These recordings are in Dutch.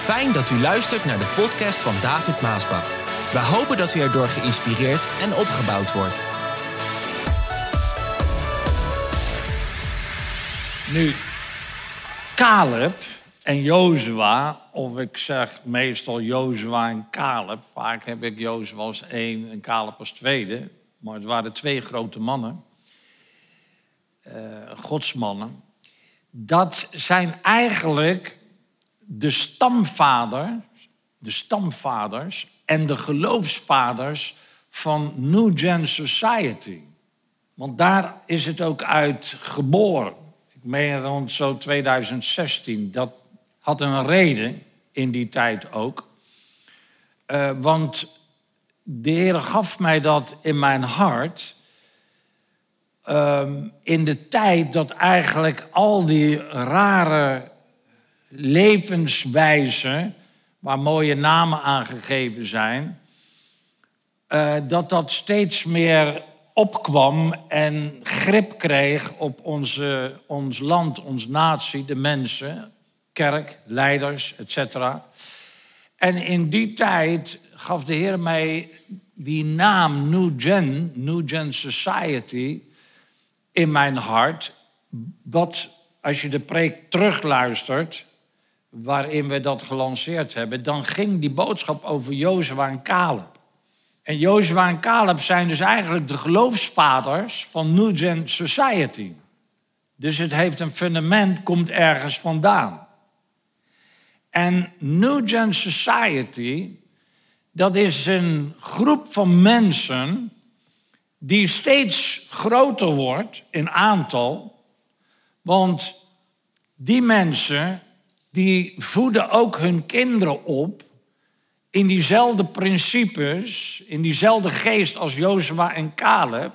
Fijn dat u luistert naar de podcast van David Maasbach. We hopen dat u erdoor geïnspireerd en opgebouwd wordt. Nu, Caleb en Jozua, of ik zeg meestal Jozua en Caleb. Vaak heb ik Jozua als één en Caleb als tweede. Maar het waren twee grote mannen. Godsmannen. Dat zijn eigenlijk de stamvaders en de geloofsvaders van New Gen Society. Want daar is het ook uit geboren. Ik meen rond zo 2016. Dat had een reden in die tijd ook. Want de Heer gaf mij dat in mijn hart. In de tijd dat eigenlijk al die rare levenswijzen, waar mooie namen aan gegeven zijn, dat steeds meer opkwam en grip kreeg op ons land, ons natie, de mensen, kerk, leiders, etc. En in die tijd gaf de Heer mij die naam New Gen Society in mijn hart. Wat, als je de preek terugluistert, waarin we dat gelanceerd hebben, dan ging die boodschap over Jozua en Caleb. En Jozua en Caleb zijn dus eigenlijk de geloofsvaders van New Gen Society. Dus het heeft een fundament, komt ergens vandaan. En New Gen Society, dat is een groep van mensen die steeds groter wordt in aantal. Want die mensen, die voeden ook hun kinderen op in diezelfde principes, in diezelfde geest als Jozua en Caleb.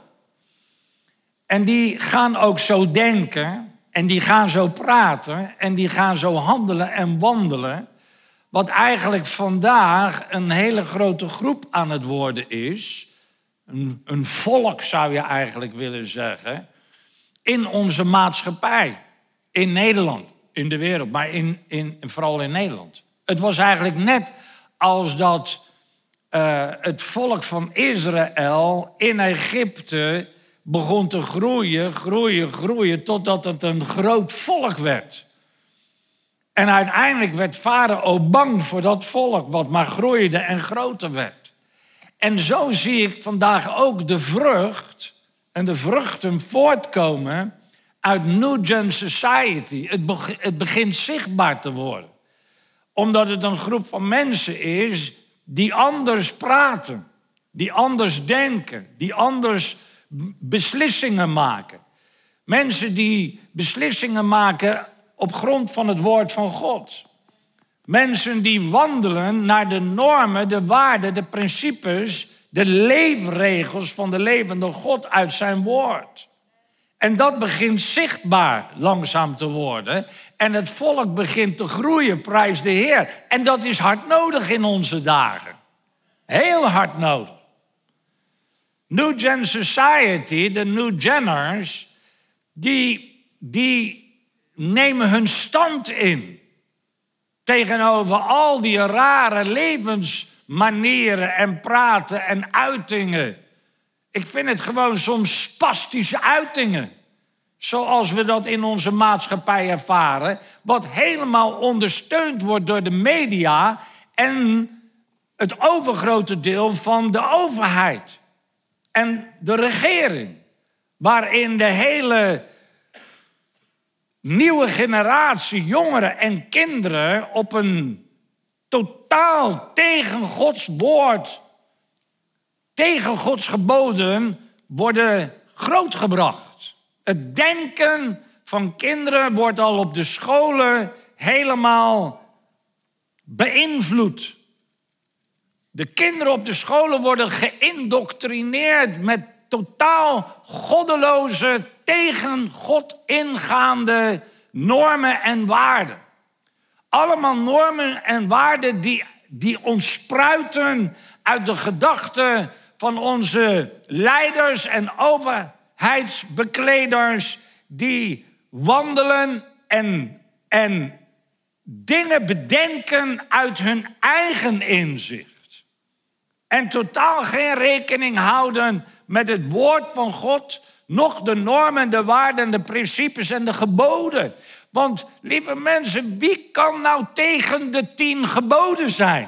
En die gaan ook zo denken en die gaan zo praten en die gaan zo handelen en wandelen. Wat eigenlijk vandaag een hele grote groep aan het worden is. Een volk zou je eigenlijk willen zeggen. In onze maatschappij. In Nederland. In de wereld. Maar vooral in Nederland. Het was eigenlijk net als dat het volk van Israël in Egypte begon te groeien. Totdat het een groot volk werd. En uiteindelijk werd Farao bang voor dat volk. Wat maar groeide en groter werd. En zo zie ik vandaag ook de vrucht en de vruchten voortkomen uit New Gen Society. Het begint zichtbaar te worden. Omdat het een groep van mensen is die anders praten. Die anders denken. Die anders beslissingen maken. Mensen die beslissingen maken op grond van het woord van God. Mensen die wandelen naar de normen, de waarden, de principes, de leefregels van de levende God uit zijn woord. En dat begint zichtbaar langzaam te worden. En het volk begint te groeien, prijs de Heer. En dat is hard nodig in onze dagen. Heel hard nodig. New Gen Society, de New Genners, die nemen hun stand in. Tegenover al die rare levensmanieren en praten en uitingen. Ik vind het gewoon soms spastische uitingen. Zoals we dat in onze maatschappij ervaren. Wat helemaal ondersteund wordt door de media en het overgrote deel van de overheid. En de regering. Waarin de hele nieuwe generatie jongeren en kinderen op een totaal tegen Gods woord, tegen Gods geboden worden grootgebracht. Het denken van kinderen wordt al op de scholen helemaal beïnvloed. De kinderen op de scholen worden geïndoctrineerd met totaal goddeloze, tegen God ingaande normen en waarden. Allemaal normen en waarden die ontspruiten uit de gedachten van onze leiders en overheidsbekleders die wandelen en dingen bedenken uit hun eigen inzicht. En totaal geen rekening houden met het woord van God, noch de normen, de waarden, de principes en de geboden. Want, lieve mensen, wie kan nou tegen de 10 geboden zijn?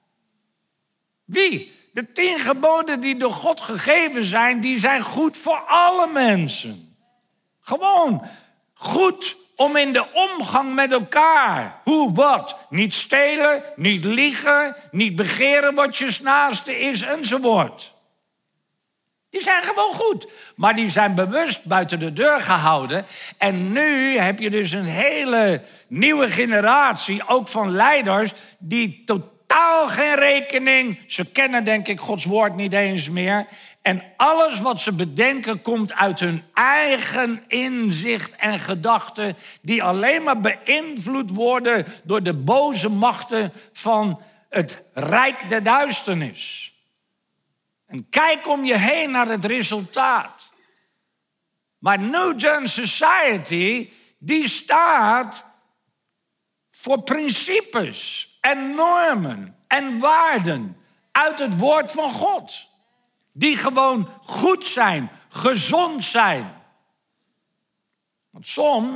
Wie? De 10 geboden die door God gegeven zijn, die zijn goed voor alle mensen. Gewoon goed om in de omgang met elkaar. Hoe, wat? Niet stelen, niet liegen, niet begeren wat je naaste is enzovoort. Die zijn gewoon goed. Maar die zijn bewust buiten de deur gehouden. En nu heb je dus een hele nieuwe generatie, ook van leiders, die totaal geen rekening. Ze kennen denk ik Gods woord niet eens meer. En alles wat ze bedenken komt uit hun eigen inzicht en gedachten, die alleen maar beïnvloed worden door de boze machten van het rijk der duisternis. En kijk om je heen naar het resultaat. Maar New Gen Society, die staat voor principes en normen en waarden uit het woord van God. Die gewoon goed zijn, gezond zijn. Want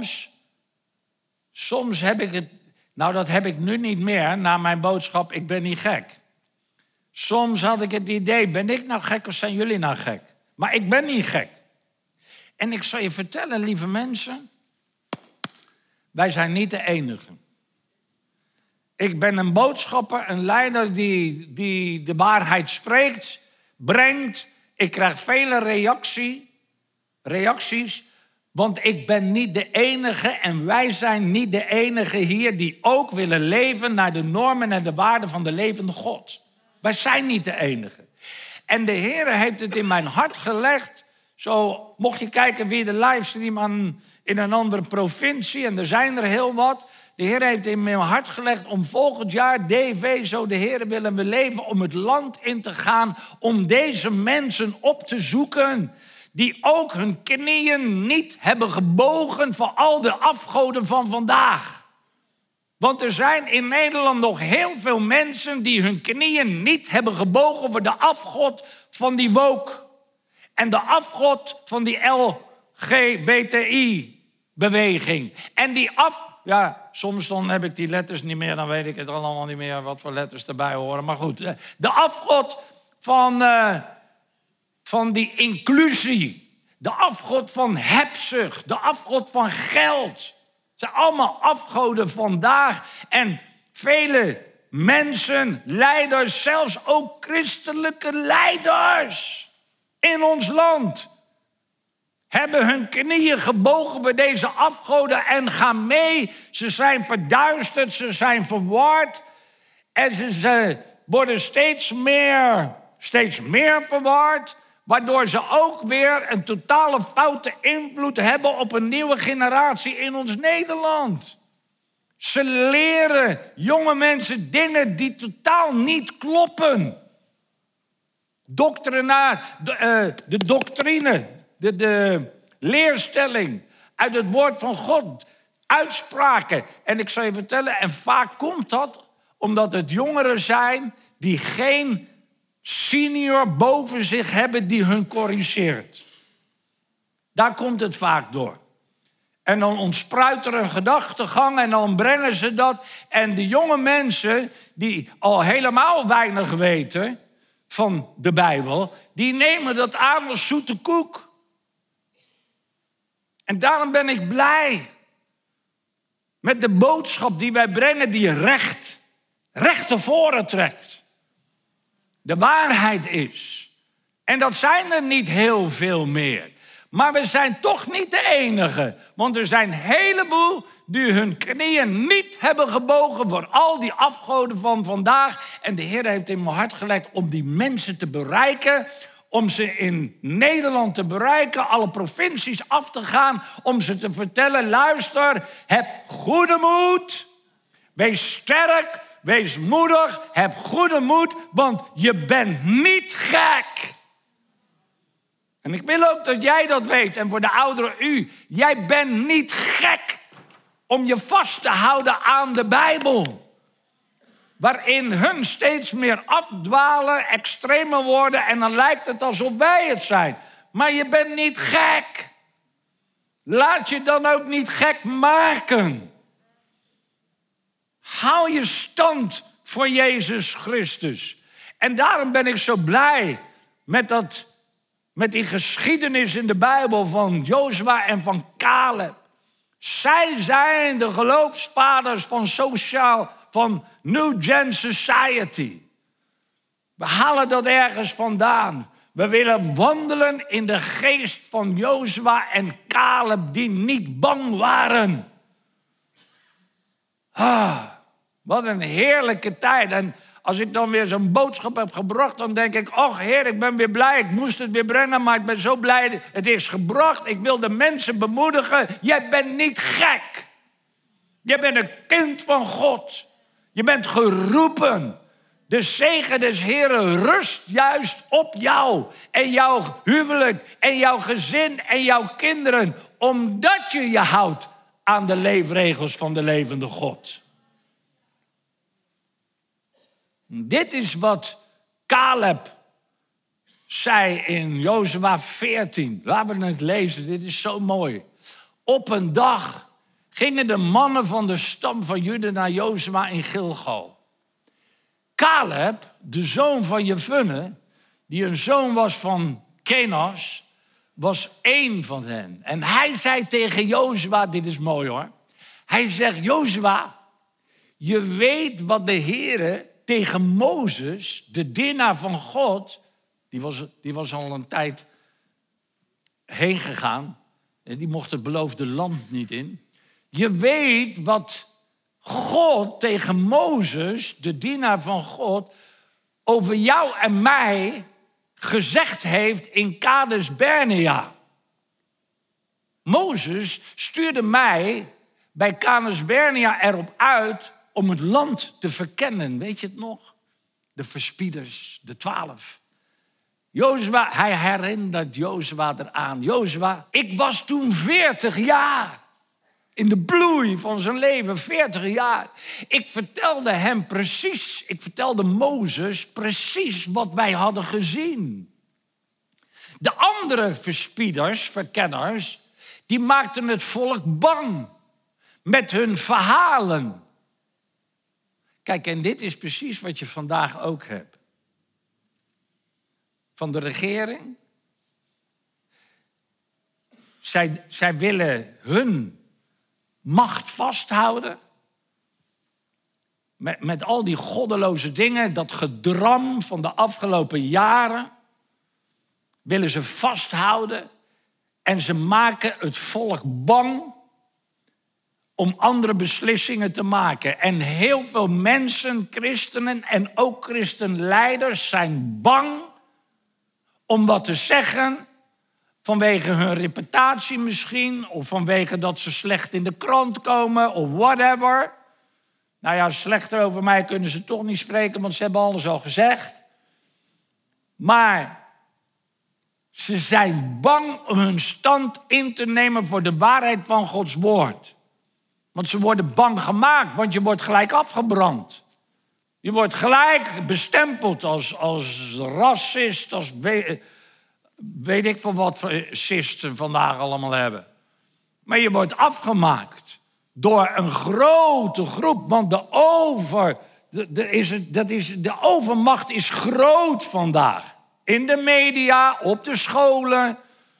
soms heb ik het, nou dat heb ik nu niet meer na mijn boodschap, ik ben niet gek. Soms had ik het idee, ben ik nou gek of zijn jullie nou gek? Maar ik ben niet gek. En ik zal je vertellen, lieve mensen, wij zijn niet de enige. Ik ben een boodschapper, een leider die de waarheid spreekt, brengt. Ik krijg vele reacties, want ik ben niet de enige en wij zijn niet de enige hier die ook willen leven naar de normen en de waarden van de levende God. Wij zijn niet de enige. En de Heer heeft het in mijn hart gelegd. Zo, mocht je kijken via de livestream in een andere provincie, en er zijn er heel wat. De Heer heeft in mijn hart gelegd om volgend jaar DV, zo de Heer willen we leven, om het land in te gaan, om deze mensen op te zoeken, die ook hun knieën niet hebben gebogen voor al de afgoden van vandaag. Want er zijn in Nederland nog heel veel mensen die hun knieën niet hebben gebogen voor de afgod van die woke. En de afgod van die LGBTI-beweging. En die ja, soms dan heb ik die letters niet meer, dan weet ik het allemaal niet meer wat voor letters erbij horen. Maar goed, de afgod van die inclusie. De afgod van hebzucht. De afgod van geld. Het zijn allemaal afgoden vandaag. En vele mensen, leiders, zelfs ook christelijke leiders in ons land, hebben hun knieën gebogen voor deze afgoden en gaan mee. Ze zijn verduisterd, ze zijn verward. En ze worden steeds meer verward. Waardoor ze ook weer een totale foute invloed hebben op een nieuwe generatie in ons Nederland. Ze leren jonge mensen dingen die totaal niet kloppen. De doctrine, de leerstelling uit het woord van God. Uitspraken. En ik zal je vertellen, en vaak komt dat omdat het jongeren zijn die geen senior boven zich hebben die hun corrigeert. Daar komt het vaak door. En dan ontspruit er een gedachtegang en dan brengen ze dat. En de jonge mensen die al helemaal weinig weten van de Bijbel, die nemen dat aan als zoete koek. En daarom ben ik blij met de boodschap die wij brengen, die recht naar voren trekt. De waarheid is. En dat zijn er niet heel veel meer. Maar we zijn toch niet de enige. Want er zijn een heleboel die hun knieën niet hebben gebogen voor al die afgoden van vandaag. En de Heer heeft in mijn hart gelegd om die mensen te bereiken. Om ze in Nederland te bereiken, alle provincies af te gaan. Om ze te vertellen, luister, heb goede moed. Wees sterk. Wees moedig, heb goede moed, want je bent niet gek. En ik wil ook dat jij dat weet. En voor de ouderen jij bent niet gek. om je vast te houden aan de Bijbel. Waarin hun steeds meer afdwalen, extremer worden en dan lijkt het alsof wij het zijn. Maar je bent niet gek. Laat je dan ook niet gek maken. Hou je stand voor Jezus Christus. En daarom ben ik zo blij met die geschiedenis in de Bijbel van Jozua en van Caleb. Zij zijn de geloofsvaders van New Gen Society. We halen dat ergens vandaan. We willen wandelen in de geest van Jozua en Caleb die niet bang waren. Wat een heerlijke tijd. En als ik dan weer zo'n boodschap heb gebracht, dan denk ik, och Heer, ik ben weer blij. Ik moest het weer brengen, maar ik ben zo blij. Het is gebracht. Ik wil de mensen bemoedigen. Jij bent niet gek. Jij bent een kind van God. Je bent geroepen. De zegen des Heeren rust juist op jou. En jouw huwelijk. En jouw gezin. En jouw kinderen. Omdat je je houdt aan de leefregels van de levende God. Dit is wat Caleb zei in Jozua 14. Laten we het lezen, dit is zo mooi. Op een dag gingen de mannen van de stam van Juda naar Jozua in Gilgal. Caleb, de zoon van Jefunne, die een zoon was van Kenas, was één van hen. En hij zei tegen Jozua, dit is mooi hoor. Hij zegt, Jozua, je weet wat de Heere tegen Mozes, de dienaar van God, die was al een tijd heen gegaan. En die mocht het beloofde land niet in. Je weet wat God tegen Mozes, de dienaar van God, over jou en mij gezegd heeft in Kades Barnea. Mozes stuurde mij bij Kades Barnea erop uit om het land te verkennen. Weet je het nog? De verspieders, de 12. Jozua, hij herinnert Jozua eraan. Jozua, ik was toen 40 jaar. In de bloei van zijn leven, 40 jaar. Ik vertelde Mozes precies wat wij hadden gezien. De andere verspieders, verkenners, die maakten het volk bang met hun verhalen. Kijk, en dit is precies wat je vandaag ook hebt. Van de regering. Zij willen hun macht vasthouden. Met al die goddeloze dingen, dat gedram van de afgelopen jaren, willen ze vasthouden. En ze maken het volk bang om andere beslissingen te maken. En heel veel mensen, christenen en ook christenleiders zijn bang om wat te zeggen, vanwege hun reputatie misschien, of vanwege dat ze slecht in de krant komen, of whatever. Nou ja, slechter over mij kunnen ze toch niet spreken, want ze hebben alles al gezegd. Maar ze zijn bang om hun stand in te nemen voor de waarheid van Gods woord. Want ze worden bang gemaakt, want je wordt gelijk afgebrand. Je wordt gelijk bestempeld als racist, als weet ik van wat racisten vandaag allemaal hebben. Maar je wordt afgemaakt door een grote groep. Want de overmacht is groot vandaag. In de media, op de scholen.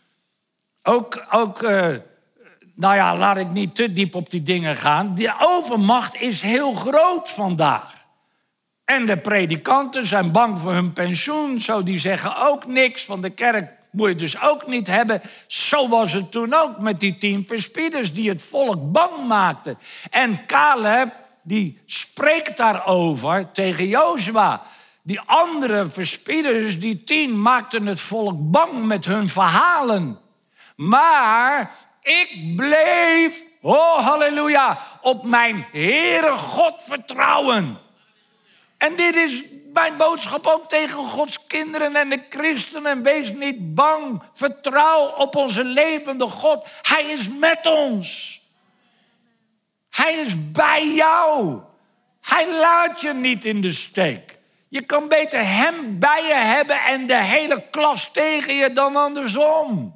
Nou ja, laat ik niet te diep op die dingen gaan. De overmacht is heel groot vandaag. En de predikanten zijn bang voor hun pensioen. Zo, die zeggen ook niks. Van de kerk moet je dus ook niet hebben. Zo was het toen ook met die 10 verspieders die het volk bang maakten. En Caleb, die spreekt daarover tegen Jozua. Die andere verspieders, die 10, maakten het volk bang met hun verhalen. Maar ik bleef, oh halleluja, op mijn Heere God vertrouwen. En dit is mijn boodschap ook tegen Gods kinderen en de christenen. Wees niet bang. Vertrouw op onze levende God. Hij is met ons. Hij is bij jou. Hij laat je niet in de steek. Je kan beter hem bij je hebben en de hele klas tegen je dan andersom.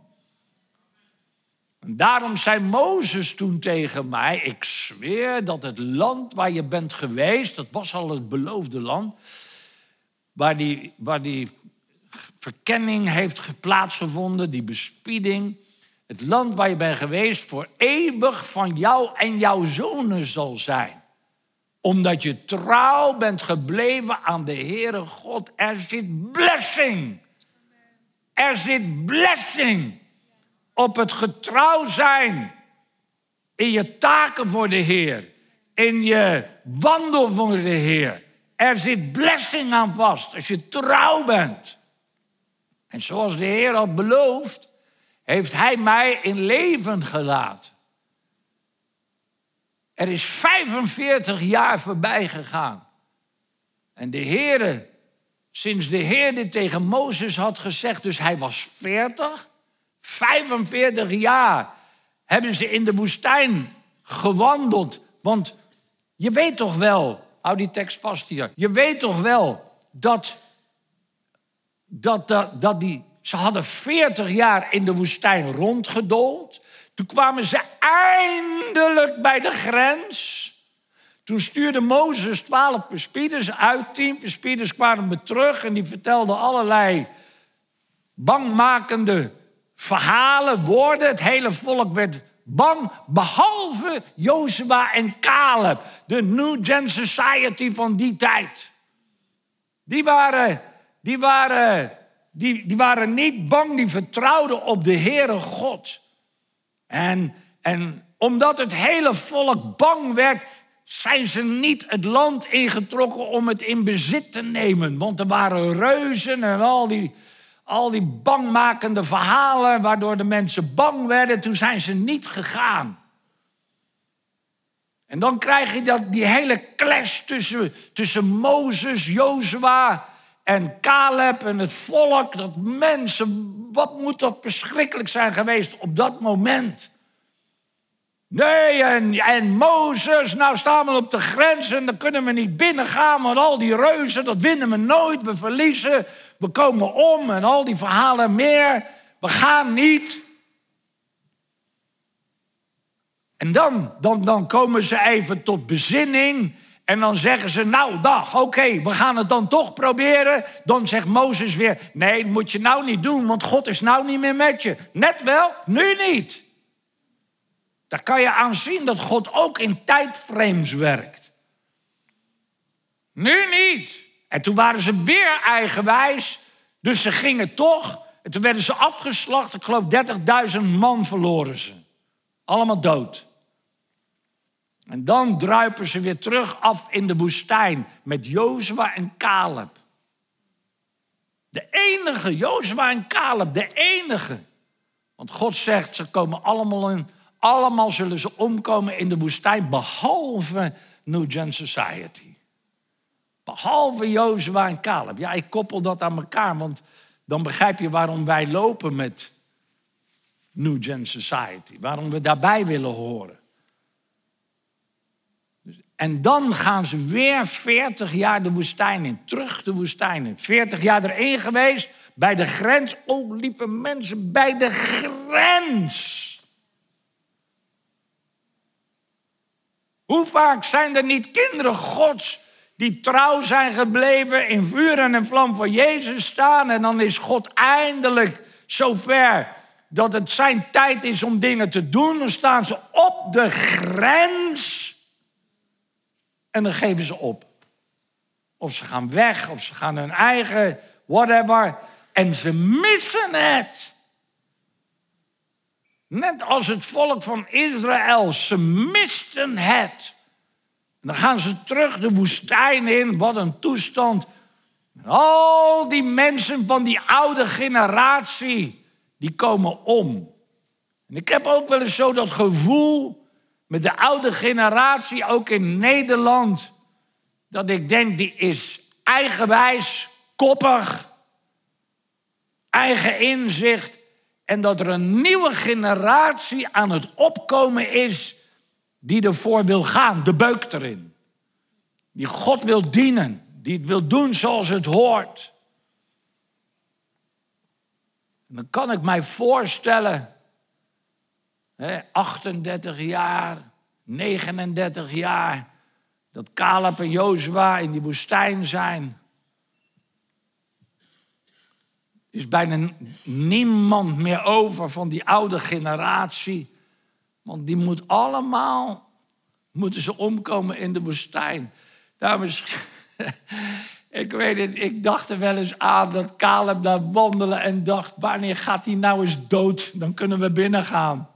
En daarom zei Mozes toen tegen mij, ik zweer dat het land waar je bent geweest, dat was al het beloofde land, waar die verkenning heeft plaatsgevonden, die bespieding, het land waar je bent geweest voor eeuwig van jou en jouw zonen zal zijn. Omdat je trouw bent gebleven aan de Heere God. Er zit blessing. Er zit blessing op het getrouw zijn in je taken voor de Heer. In je wandel voor de Heer. Er zit blessing aan vast als je trouw bent. En zoals de Heer had beloofd, heeft Hij mij in leven gelaten. Er is 45 jaar voorbij gegaan. En de Heere, sinds de Heer dit tegen Mozes had gezegd, dus hij was 40, 45 jaar hebben ze in de woestijn gewandeld. Want je weet toch wel, hou die tekst vast hier. Je weet toch wel dat ze hadden 40 jaar in de woestijn rondgedoold. Toen kwamen ze eindelijk bij de grens. Toen stuurde Mozes 12 verspieders uit. 10 verspieders kwamen terug en die vertelden allerlei bangmakende verhalen, woorden. Het hele volk werd bang, behalve Jozua en Caleb, de New Gen Society van die tijd. Die waren niet bang, die vertrouwden op de Heere God. En omdat het hele volk bang werd, zijn ze niet het land ingetrokken om het in bezit te nemen. Want er waren reuzen en al die bangmakende verhalen waardoor de mensen bang werden. Toen zijn ze niet gegaan. En dan krijg je die hele clash tussen Mozes, Jozua en Caleb en het volk. Dat mensen, wat moet dat verschrikkelijk zijn geweest op dat moment. Nee, en Mozes, nou staan we op de grens en dan kunnen we niet binnengaan. Want al die reuzen, dat winnen we nooit. We verliezen, we komen om en al die verhalen meer. We gaan niet. En dan komen ze even tot bezinning. En dan zeggen ze, nou dag, oké, we gaan het dan toch proberen. Dan zegt Mozes weer, nee, dat moet je nou niet doen. Want God is nou niet meer met je. Net wel, nu niet. Daar kan je aan zien dat God ook in tijdframes werkt. Nu niet. En toen waren ze weer eigenwijs. Dus ze gingen toch. En toen werden ze afgeslacht. Ik geloof 30.000 man verloren ze. Allemaal dood. En dan druipen ze weer terug af in de woestijn. Met Jozua en Caleb. De enige, Jozua en Caleb, de enige. Want God zegt, ze komen allemaal zullen ze omkomen in de woestijn, behalve New Gen Society. Behalve Jozua en Caleb. Ja, ik koppel dat aan elkaar, want dan begrijp je waarom wij lopen met New Gen Society. Waarom we daarbij willen horen. En dan gaan ze weer 40 jaar de woestijn in. Terug de woestijn in. 40 jaar erin geweest, bij de grens. Oh, lieve mensen, bij de grens. Hoe vaak zijn er niet kinderen Gods die trouw zijn gebleven, in vuur en in vlam voor Jezus staan. En dan is God eindelijk zover dat het zijn tijd is om dingen te doen. Dan staan ze op de grens en dan geven ze op. Of ze gaan weg, of ze gaan hun eigen, whatever. En ze missen het. Net als het volk van Israël, ze misten het. En dan gaan ze terug de woestijn in, wat een toestand. En al die mensen van die oude generatie, die komen om. En ik heb ook wel eens zo dat gevoel met de oude generatie, ook in Nederland, dat ik denk, die is eigenwijs, koppig, eigen inzicht. En dat er een nieuwe generatie aan het opkomen is die ervoor wil gaan, de beuk erin. Die God wil dienen, die het wil doen zoals het hoort. En dan kan ik mij voorstellen, 38 jaar, 39 jaar, dat Caleb en Jozua in die woestijn zijn. Er is bijna niemand meer over van die oude generatie. Want die moeten ze omkomen in de woestijn. Ik weet het, ik dacht er wel eens aan dat Caleb daar wandelen en dacht, wanneer gaat hij nou eens dood? Dan kunnen we binnen gaan.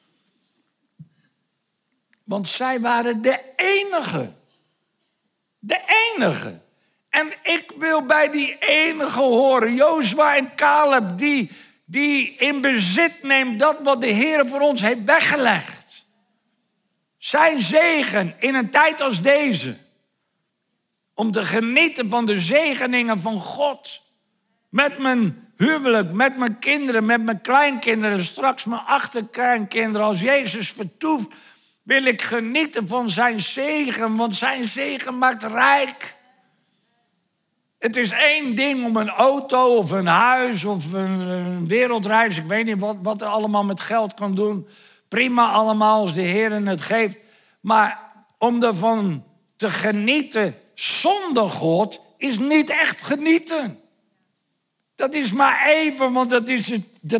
Want zij waren de enige. De enige. En ik wil bij die enige horen, Jozua en Caleb, die in bezit neemt dat wat de Heer voor ons heeft weggelegd. Zijn zegen in een tijd als deze. Om te genieten van de zegeningen van God. Met mijn huwelijk, met mijn kinderen, met mijn kleinkinderen, straks mijn achterkleinkinderen. Als Jezus vertoeft, wil ik genieten van zijn zegen, want zijn zegen maakt rijk. Het is één ding om een auto of een huis of een wereldreis. Ik weet niet wat er allemaal met geld kan doen. Prima allemaal als de Heer het geeft. Maar om ervan te genieten zonder God is niet echt genieten. Dat is maar even, want dat is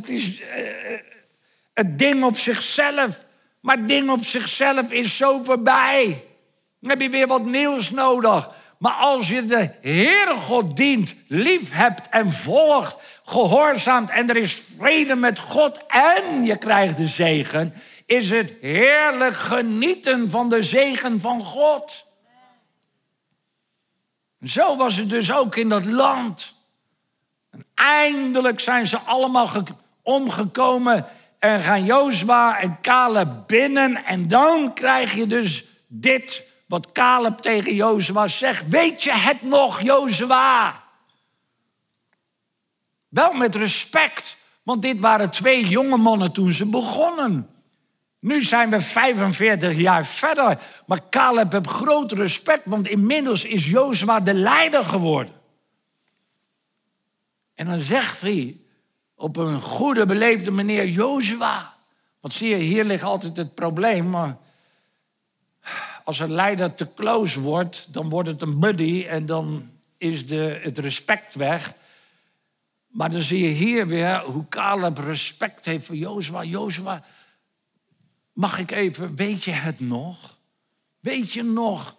het ding op zichzelf. Maar het ding op zichzelf is zo voorbij. Dan heb je weer wat nieuws nodig. Maar als je de Heere God dient, lief hebt en volgt, gehoorzaamt en er is vrede met God en je krijgt de zegen, is het heerlijk genieten van de zegen van God. Zo was het dus ook in dat land. En eindelijk zijn ze allemaal omgekomen en gaan Jozua en Caleb binnen. En dan krijg je dus dit wat Caleb tegen Jozua zegt. Weet je het nog, Jozua? Wel met respect, want dit waren 2 jonge mannen toen ze begonnen. Nu zijn we 45 jaar verder. Maar Caleb heeft groot respect, want inmiddels is Jozua de leider geworden. En dan zegt hij op een goede, beleefde manier, Jozua. Want zie je, hier ligt altijd het probleem. Maar als een leider te close wordt, dan wordt het een buddy en dan is het respect weg. Maar dan zie je hier weer hoe Caleb respect heeft voor Jozua. Jozua, mag ik even, weet je het nog? Weet je nog?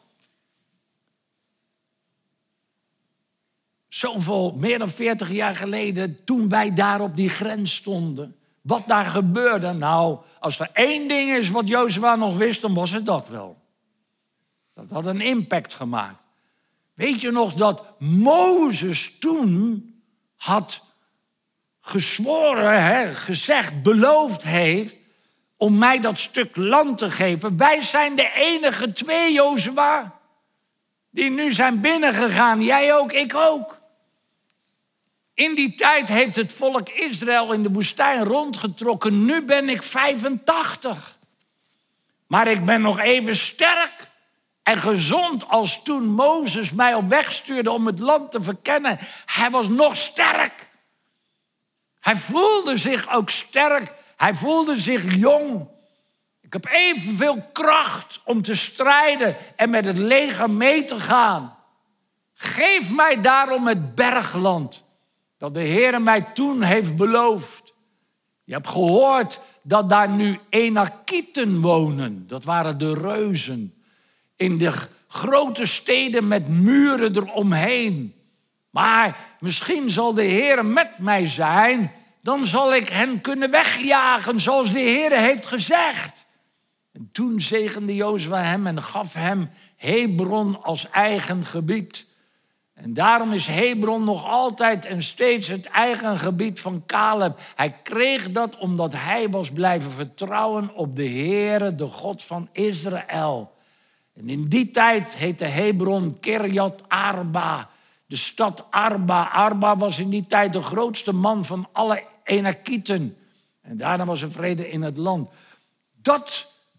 Zoveel, meer dan 40 jaar geleden, toen wij daar op die grens stonden. Wat daar gebeurde, nou, als er één ding is wat Jozua nog wist, dan was het dat wel. Dat had een impact gemaakt. Weet je nog dat Mozes toen had gezworen, gezegd, beloofd heeft om mij dat stuk land te geven. Wij zijn de enige 2, Jozua, die nu zijn binnengegaan. Jij ook, ik ook. In die tijd heeft het volk Israël in de woestijn rondgetrokken. Nu ben ik 85. Maar ik ben nog even sterk en gezond als toen Mozes mij op weg stuurde om het land te verkennen. Hij was nog sterk. Hij voelde zich ook sterk. Hij voelde zich jong. Ik heb evenveel kracht om te strijden en met het leger mee te gaan. Geef mij daarom het bergland dat de Heer mij toen heeft beloofd. Je hebt gehoord dat daar nu Enakieten wonen. Dat waren de reuzen. In de grote steden met muren eromheen. Maar misschien zal de Heer met mij zijn. Dan zal ik hen kunnen wegjagen zoals de Heer heeft gezegd. En toen zegende Jozua hem en gaf hem Hebron als eigen gebied. En daarom is Hebron nog altijd en steeds het eigen gebied van Caleb. Hij kreeg dat omdat hij was blijven vertrouwen op de Heere, de God van Israël. En in die tijd heette Hebron Kirjat Arba, de stad Arba. Arba was in die tijd de grootste man van alle Enakieten. En daarna was er vrede in het land. Dat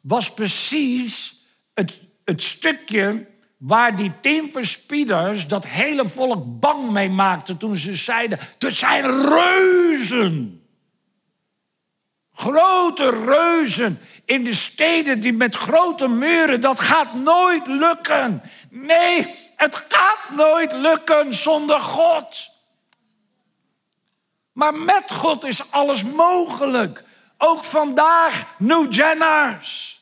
was precies het stukje waar die 10 verspieders dat hele volk bang mee maakten toen ze zeiden, er zijn reuzen. Grote reuzen in de steden die met grote muren, dat gaat nooit lukken. Nee, het gaat nooit lukken zonder God. Maar met God is alles mogelijk. Ook vandaag, New Jenners.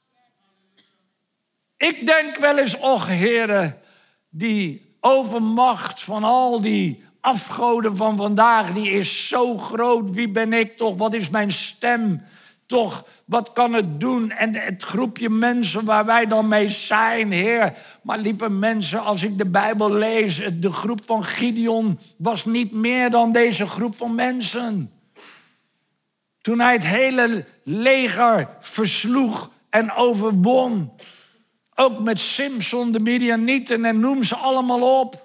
Ik denk wel eens, och Heere, die overmacht van al die afgoden van vandaag, die is zo groot. Wie ben ik toch? Wat is mijn stem toch? Wat kan het doen? En het groepje mensen waar wij dan mee zijn, Heer. Maar lieve mensen, als ik de Bijbel lees, de groep van Gideon was niet meer dan deze groep van mensen. Toen hij het hele leger versloeg en overwon. Ook met Simson, de Midianieten en noem ze allemaal op.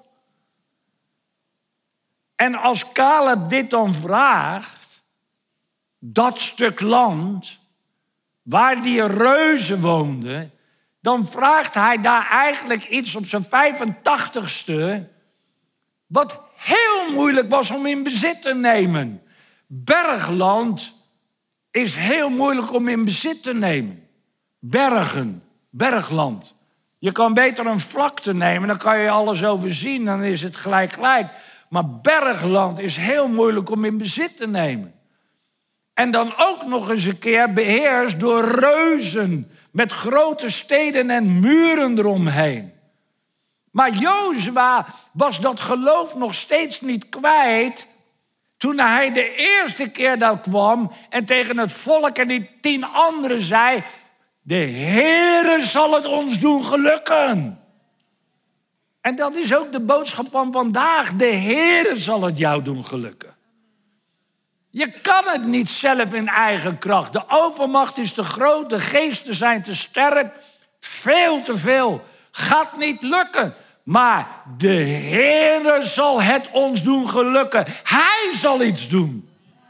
En als Caleb dit dan vraagt, dat stuk land waar die reuzen woonden, dan vraagt hij daar eigenlijk iets op zijn 85ste, wat heel moeilijk was om in bezit te nemen. Bergland is heel moeilijk om in bezit te nemen. Bergen, bergland. Je kan beter een vlakte nemen, dan kan je alles overzien, dan is het gelijk. Maar bergland is heel moeilijk om in bezit te nemen. En dan ook nog eens een keer beheerst door reuzen met grote steden en muren eromheen. Maar Jozua was dat geloof nog steeds niet kwijt toen hij de eerste keer daar kwam en tegen het volk en die 10 anderen zei, de Heere zal het ons doen gelukken. En dat is ook de boodschap van vandaag. De Heere zal het jou doen gelukken. Je kan het niet zelf in eigen kracht. De overmacht is te groot, de geesten zijn te sterk. Veel te veel. Gaat niet lukken. Maar de Heere zal het ons doen gelukken. Hij zal iets doen.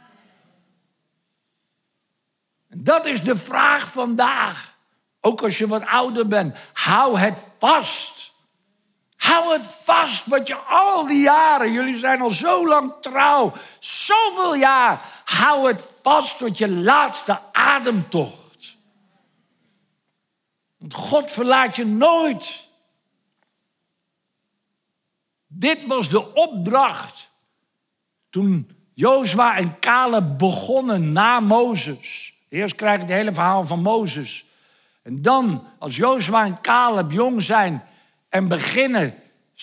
Dat is de vraag vandaag. Ook als je wat ouder bent. Hou het vast. Hou het vast wat je al die jaren, jullie zijn al zo lang trouw, zoveel jaar. Hou het vast tot je laatste ademtocht. Want God verlaat je nooit. Dit was de opdracht toen Jozua en Caleb begonnen na Mozes. Eerst krijg je het hele verhaal van Mozes. En dan, als Jozua en Caleb jong zijn en beginnen,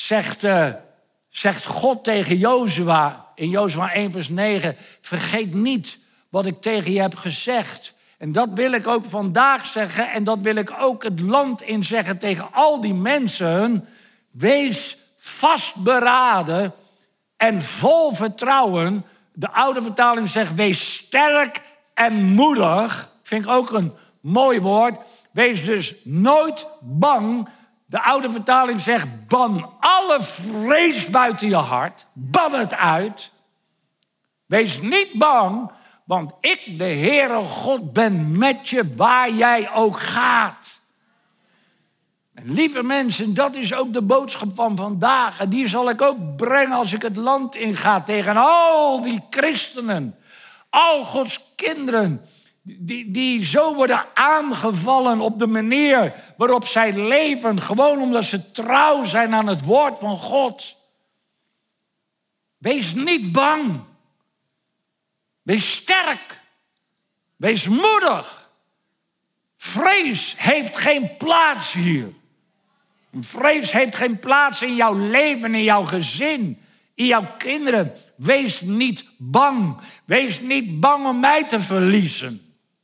zegt God tegen Jozua in Jozua 1 vers 9... vergeet niet wat ik tegen je heb gezegd. En dat wil ik ook vandaag zeggen en dat wil ik ook het land in zeggen tegen al die mensen. Wees vastberaden en vol vertrouwen. De oude vertaling zegt, wees sterk en moedig. Vind ik ook een mooi woord. Wees dus nooit bang. De oude vertaling zegt, ban alle vrees buiten je hart. Ban het uit. Wees niet bang, want ik, de Heere God, ben met je waar jij ook gaat. En lieve mensen, dat is ook de boodschap van vandaag. En die zal ik ook brengen als ik het land inga tegen al die christenen. Al Gods kinderen. Die zo worden aangevallen op de manier waarop zij leven. Gewoon omdat ze trouw zijn aan het woord van God. Wees niet bang. Wees sterk. Wees moedig. Vrees heeft geen plaats hier. Vrees heeft geen plaats in jouw leven, in jouw gezin, in jouw kinderen. Wees niet bang. Wees niet bang om mij te verliezen.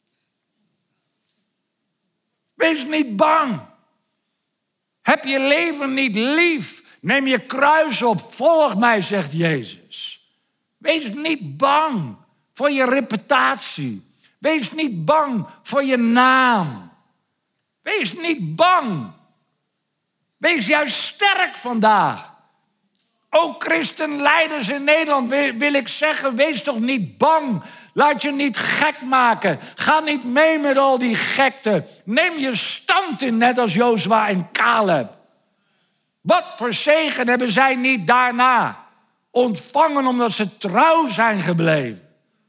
Wees niet bang. Heb je leven niet lief. Neem je kruis op. Volg mij, zegt Jezus. Wees niet bang voor je reputatie. Wees niet bang voor je naam. Wees niet bang. Wees juist sterk vandaag. Ook christenleiders in Nederland wil ik zeggen, wees toch niet bang Laat je niet gek maken. Ga niet mee met al die gekte. Neem je stand in, net als Jozua en Caleb. Wat voor zegen hebben zij niet daarna ontvangen omdat ze trouw zijn gebleven.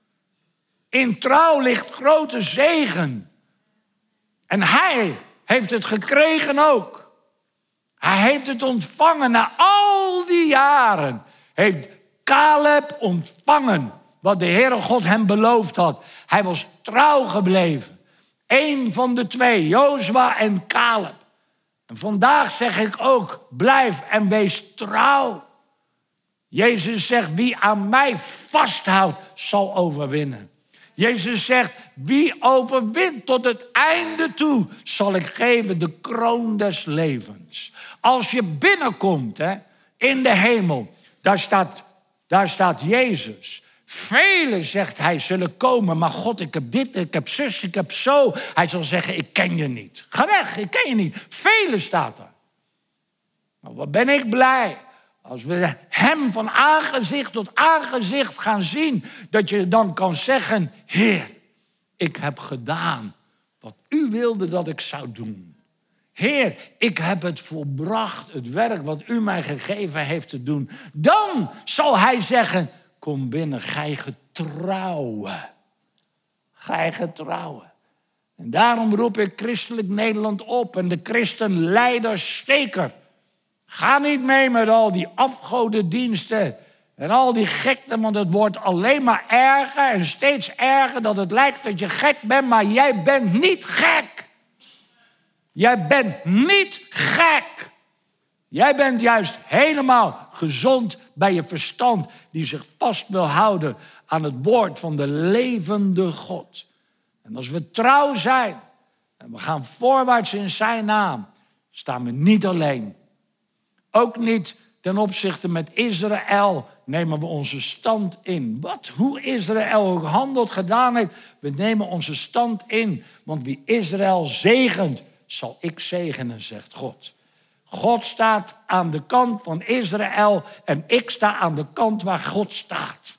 In trouw ligt grote zegen. En hij heeft het gekregen ook. Hij heeft het ontvangen na al die jaren. Heeft Caleb ontvangen wat de Heere God hem beloofd had. Hij was trouw gebleven. Eén van de twee, Jozua en Caleb. En vandaag zeg ik ook, blijf en wees trouw. Jezus zegt, wie aan mij vasthoudt, zal overwinnen. Jezus zegt, wie overwint tot het einde toe, zal ik geven de kroon des levens. Als je binnenkomt in de hemel, daar staat Jezus. Velen, zegt hij, zullen komen. Maar God, ik heb dit, ik heb zus, ik heb zo. Hij zal zeggen, ik ken je niet. Ga weg, ik ken je niet. Velen staat er. Maar wat ben ik blij. Als we hem van aangezicht tot aangezicht gaan zien. Dat je dan kan zeggen, Heer, ik heb gedaan wat u wilde dat ik zou doen. Heer, ik heb het volbracht, het werk wat u mij gegeven heeft te doen. Dan zal hij zeggen, kom binnen, gij getrouwe. Gij getrouwe. En daarom roep ik Christelijk Nederland op en de christenleiders zeker. Ga niet mee met al die afgodendiensten en al die gekte, want het wordt alleen maar erger en steeds erger dat het lijkt dat je gek bent, maar jij bent niet gek. Jij bent niet gek. Jij bent juist helemaal gezond bij je verstand die zich vast wil houden aan het woord van de levende God. En als we trouw zijn en we gaan voorwaarts in zijn naam, staan we niet alleen. Ook niet ten opzichte met Israël nemen we onze stand in. Hoe Israël ook handeld gedaan heeft, we nemen onze stand in. Want wie Israël zegent, zal ik zegenen, zegt God. God staat aan de kant van Israël en ik sta aan de kant waar God staat.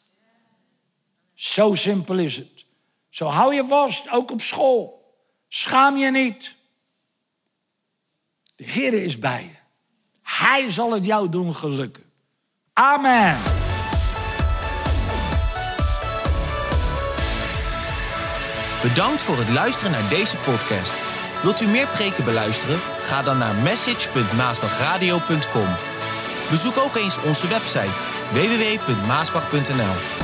Zo simpel is het. Zo hou je vast, ook op school. Schaam je niet. De Heer is bij je. Hij zal het jou doen gelukken. Amen. Bedankt voor het luisteren naar deze podcast. Wilt u meer preken beluisteren? Ga dan naar message.maasbachradio.com. Bezoek ook eens onze website www.maasbach.nl.